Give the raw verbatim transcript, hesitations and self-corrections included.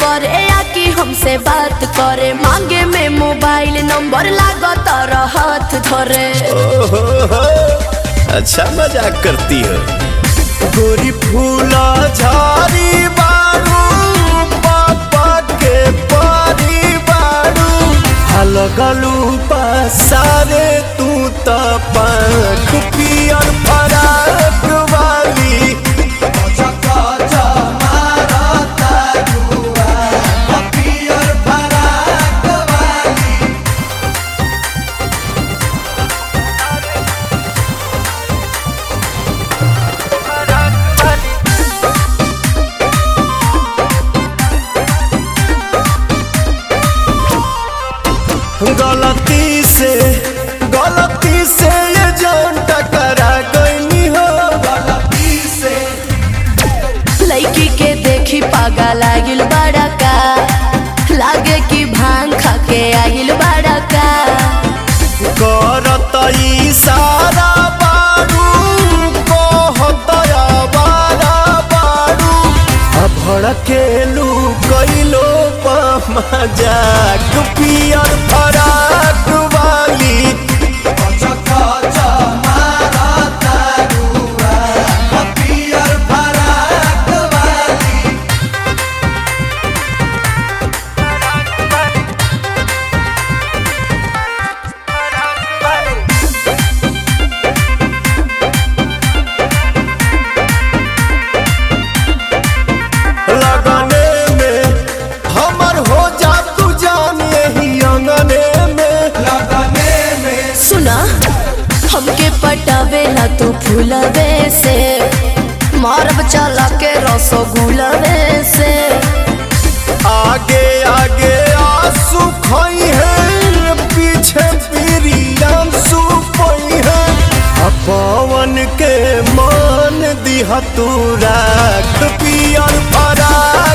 करे या कि हमसे बात करे, मांगे में मोबाइल नंबर लागत हाथ धरे। ओहो, अच्छा मजाक करती हो। गोरी फूला झाड़ी बारू, पापा के पारी बारू, लगलू पसारे तू त पंख पियर फराक वाली। गलती से गलती से ये जान टकरा गई हो, गलती से। लड़की के देखी पागा लागिल बड़ा का, लागे कि भांग खा के आगिल बड़ा का। करत इशारा बारू, कहत आवारा बारू, भड़केलू कैलो मजाक पियर फराक वाली। हमके पटावेला तो फूलवे से, मारब चला के रसगुलवे से। आगे आगे आंसू खोई है, पीछे पीरियम सुपई है। पवन के मान दिहा तू राख पियर फराक